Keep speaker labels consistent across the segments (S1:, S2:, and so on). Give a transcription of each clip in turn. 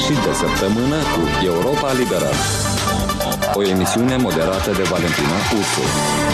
S1: sfârșit de săptămână cu Europa Liberă. O emisiune moderată de Valentina Ursu.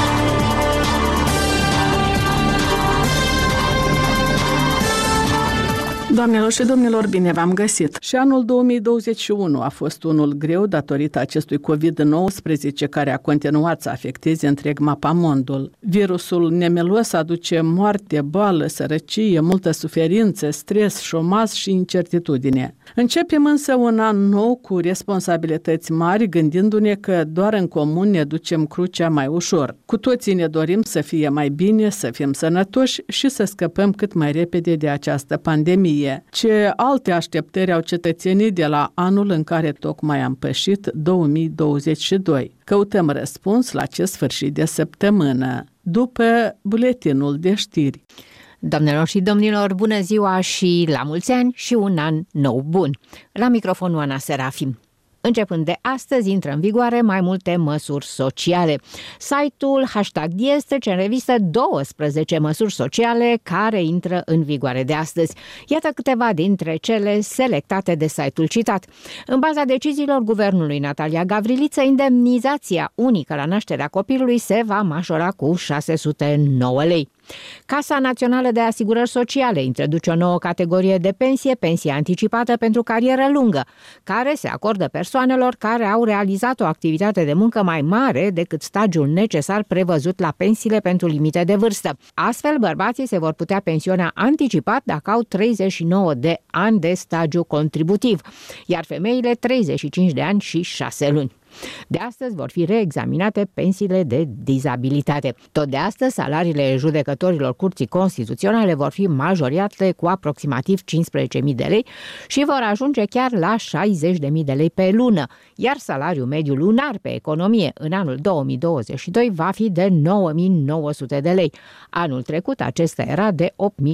S2: Doamnelor și domnilor, bine v-am găsit! Și anul 2021 a fost unul greu datorită acestui COVID-19 care a continuat să afecteze întreg mapamondul. Virusul nemelos aduce moarte, boală, sărăcie, multă suferință, stres, șomaj și incertitudine. Începem însă un an nou cu responsabilități mari, gândindu-ne că doar în comun ne ducem crucea mai ușor. Cu toții ne dorim să fie mai bine, să fim sănătoși și să scăpăm cât mai repede de această pandemie. Ce alte așteptări au cetățenii de la anul în care tocmai am pășit, 2022? Căutăm răspuns la acest sfârșit de săptămână, după buletinul de știri.
S3: Doamnelor și domnilor, bună ziua și la mulți ani și un an nou bun! La microfonul Ana Serafim. Începând de astăzi, intră în vigoare mai multe măsuri sociale. Site-ul #Diez trece în revistă 12 măsuri sociale care intră în vigoare de astăzi. Iată câteva dintre cele selectate de site-ul citat. În baza deciziilor guvernului Natalia Gavriliță, indemnizația unică la nașterea copilului se va majora cu 609 lei. Casa Națională de Asigurări Sociale introduce o nouă categorie de pensie, pensie anticipată pentru carieră lungă, care se acordă persoanelor care au realizat o activitate de muncă mai mare decât stagiul necesar prevăzut la pensiile pentru limite de vârstă. Astfel, bărbații se vor putea pensiona anticipat dacă au 39 de ani de stagiu contributiv, iar femeile 35 de ani și 6 luni. De astăzi vor fi reexaminate pensiile de dizabilitate. Tot de astăzi, salariile judecătorilor Curții Constituționale vor fi majorate cu aproximativ 15.000 de lei și vor ajunge chiar la 60.000 de lei pe lună, iar salariul mediu lunar pe economie în anul 2022 va fi de 9.900 de lei. Anul trecut acesta era de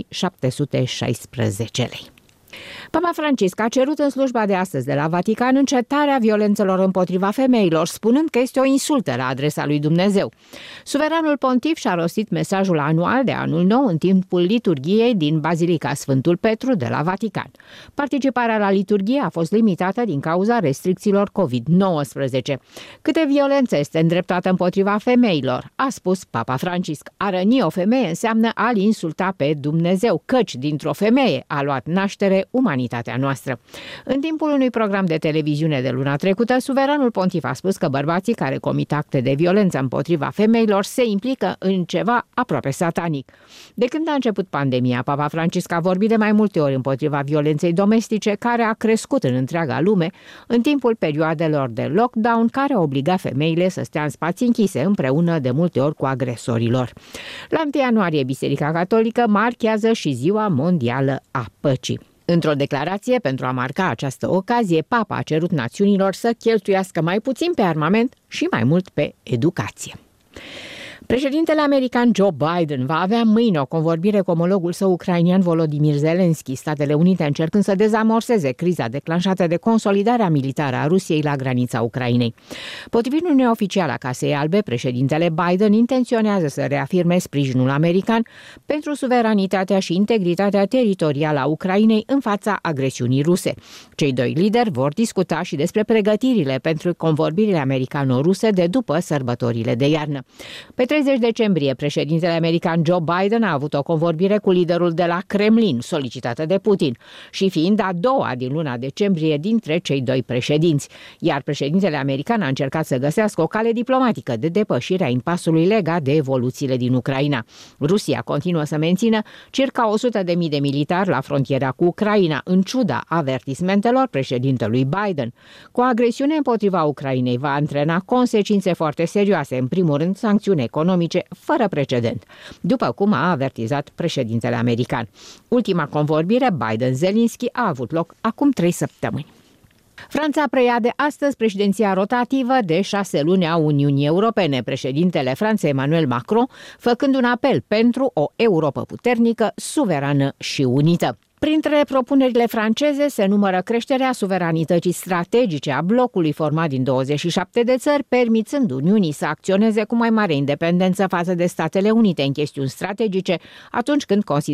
S3: 8.716 lei. Papa Francisc a cerut în slujba de astăzi de la Vatican încetarea violențelor împotriva femeilor, spunând că este o insultă la adresa lui Dumnezeu. Suveranul pontif și-a rostit mesajul anual de anul nou în timpul liturghiei din Bazilica Sfântul Petru de la Vatican. Participarea la liturghie a fost limitată din cauza restricțiilor COVID-19. Câte violență este îndreptată împotriva femeilor, a spus Papa Francisc. A răni o femeie înseamnă a-L insulta pe Dumnezeu, căci dintr-o femeie a luat naștere umanitatea noastră. În timpul unui program de televiziune de luna trecută, suveranul pontif a spus că bărbații care comit acte de violență împotriva femeilor se implică în ceva aproape satanic. De când a început pandemia, Papa Francisc a vorbit de mai multe ori împotriva violenței domestice, care a crescut în întreaga lume în timpul perioadelor de lockdown, care obliga femeile să stea în spații închise împreună de multe ori cu agresorilor. La 1 ianuarie, Biserica Catolică marchează și Ziua Mondială a Păcii. Într-o declarație pentru a marca această ocazie, Papa a cerut națiunilor să cheltuiască mai puțin pe armament și mai mult pe educație. Președintele american Joe Biden va avea mâine o convorbire cu omologul său ucrainian Volodymyr Zelensky, Statele Unite încercând să dezamorseze criza declanșată de consolidarea militară a Rusiei la granița Ucrainei. Potrivit unui oficial a Casei Albe, președintele Biden intenționează să reafirme sprijinul american pentru suveranitatea și integritatea teritorială a Ucrainei în fața agresiunii ruse. Cei doi lideri vor discuta și despre pregătirile pentru convorbirile americano-ruse de după sărbătorile de iarnă. Pe 30 decembrie, președintele american Joe Biden a avut o convorbire cu liderul de la Kremlin, solicitată de Putin, și fiind a doua din luna decembrie dintre cei doi președinți, iar președintele american a încercat să găsească o cale diplomatică de depășire a impasului legat de evoluțiile din Ucraina. Rusia continuă să mențină circa 100.000 de militari la frontiera cu Ucraina, în ciuda avertismentelor președintelui Biden. Cu agresiune împotriva Ucrainei va antrena consecințe foarte serioase, în primul rând sancțiuni economice fără precedent, după cum a avertizat președintele american. Ultima convorbire Biden-Zelensky a avut loc acum 3 săptămâni. Franța preia de astăzi președinția rotativă de 6 luni a Uniunii Europene, președintele Franței Emmanuel Macron făcând un apel pentru o Europă puternică, suverană și unită. Printre propunerile franceze se numără creșterea suveranității strategice a blocului format din 27 de țări, permițând Uniunii să acționeze cu mai mare independență față de Statele Unite în chestiuni strategice, atunci când consideră